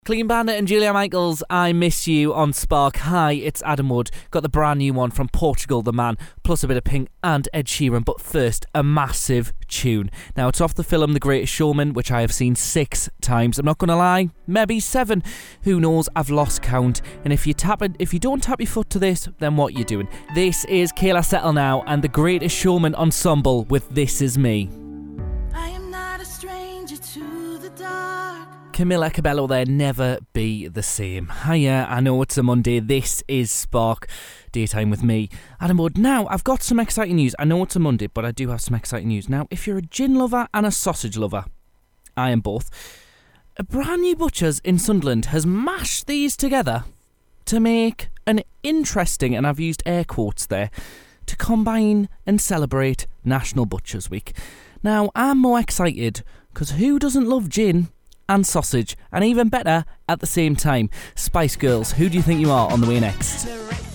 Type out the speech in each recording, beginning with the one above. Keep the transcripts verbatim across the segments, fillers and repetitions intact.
Clean Bandit and Julia Michaels, I Miss You on Spark. Hi, it's Adam Wood. Got the brand new one from Portugal the Man, plus a bit of Pink and Ed Sheeran. But first, a massive tune. Now, it's off the film The Greatest Showman, which I have seen six times. I'm not going to lie, maybe seven. Who knows? I've lost count. And if you tap it, if you don't tap your foot to this, then what you doing? This is Kayla Settle now and The Greatest Showman Ensemble with This Is Me. I am not a stranger to the dark. Camila Cabello there, Never Be the Same. Hiya, I know it's a Monday. This is Spark Daytime with me, Adam Wood. Now, I've got some exciting news. I know it's a Monday, but I do have some exciting news. Now, if you're a gin lover and a sausage lover, I am both. A brand new butcher's in Sunderland has mashed these together to make an interesting, and I've used air quotes there, to combine and celebrate National Butchers Week. Now, I'm more excited because who doesn't love gin and sausage, and even better at the same time? Spice Girls, who do you think you are on the way next?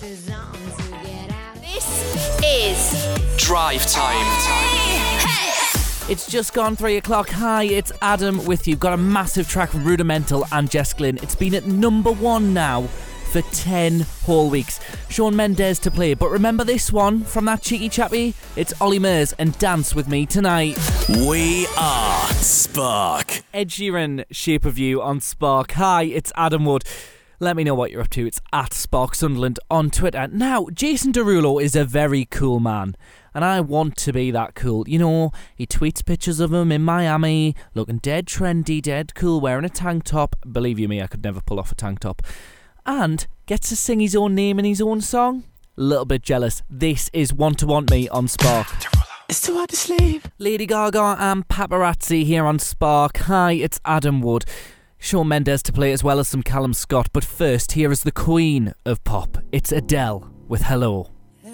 This is Drive Time. It's just gone three o'clock. Hi, it's Adam with you. Got a massive track from Rudimental and Jess Glynn. It's been at number one now for ten whole weeks. Shawn Mendes to play, but remember this one from that cheeky chappy? It's Ollie Murs and Dance With Me Tonight. We are Spark. Ed Sheeran, Shape of You on Spark. Hi, it's Adam Wood. Let me know what you're up to. It's at Spark Sunderland on Twitter. Now, Jason Derulo is a very cool man, and I want to be that cool. You know, he tweets pictures of him in Miami, looking dead trendy, dead cool, wearing a tank top. Believe you me, I could never pull off a tank top. And gets to sing his own name in his own song. A little bit jealous. This is Want to Want Me on Spark. It's too hard to sleep. Lady Gaga and Paparazzi here on Spark. Hi, it's Adam Wood. Shawn Mendes to play as well as some Callum Scott. But first, here is the queen of pop. It's Adele with Hello.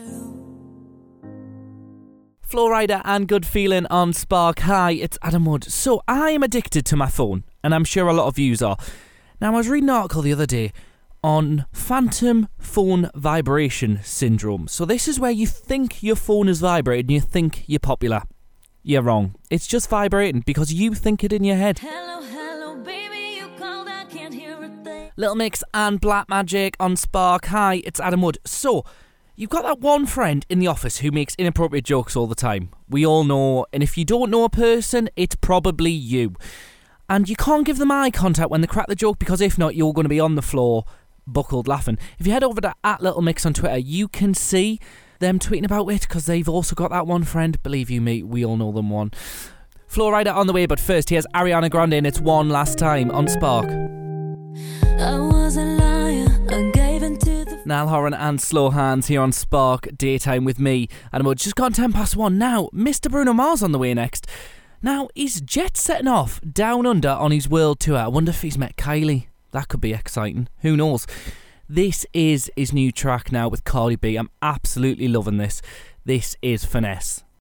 Flo Rida and Good Feeling on Spark. Hi, it's Adam Wood. So, I am addicted to my phone, and I'm sure a lot of yous are. Now, I was reading an article the other day on phantom phone vibration syndrome. So this is where you think your phone is vibrating, you think you're popular. You're wrong. It's just vibrating because you think it in your head. Hello, hello, baby, you called, I can't hear a thing. Little Mix and Black Magic on Spark. Hi, it's Adam Wood. So, you've got that one friend in the office who makes inappropriate jokes all the time. We all know, and if you don't know a person, it's probably you. And you can't give them eye contact when they crack the joke, because if not, you're going to be on the floor buckled laughing. If you head over to at Little Mix on Twitter, you can see them tweeting about it, because they've also got that one friend. Believe you me, we all know them one. Flo Rida on the way, but first here's Ariana Grande and It's One Last Time on Spark. I was a liar, I gave in to the... Niall Horan and Slow Hands here on Spark Daytime with me, and we've just gone ten past one now. Mister Bruno Mars on the way next. Now, he's jet setting off down under on his world tour. I wonder if he's met Kylie. That could be exciting. Who knows? This is his new track now with Cardi B. I'm absolutely loving this. This is Finesse.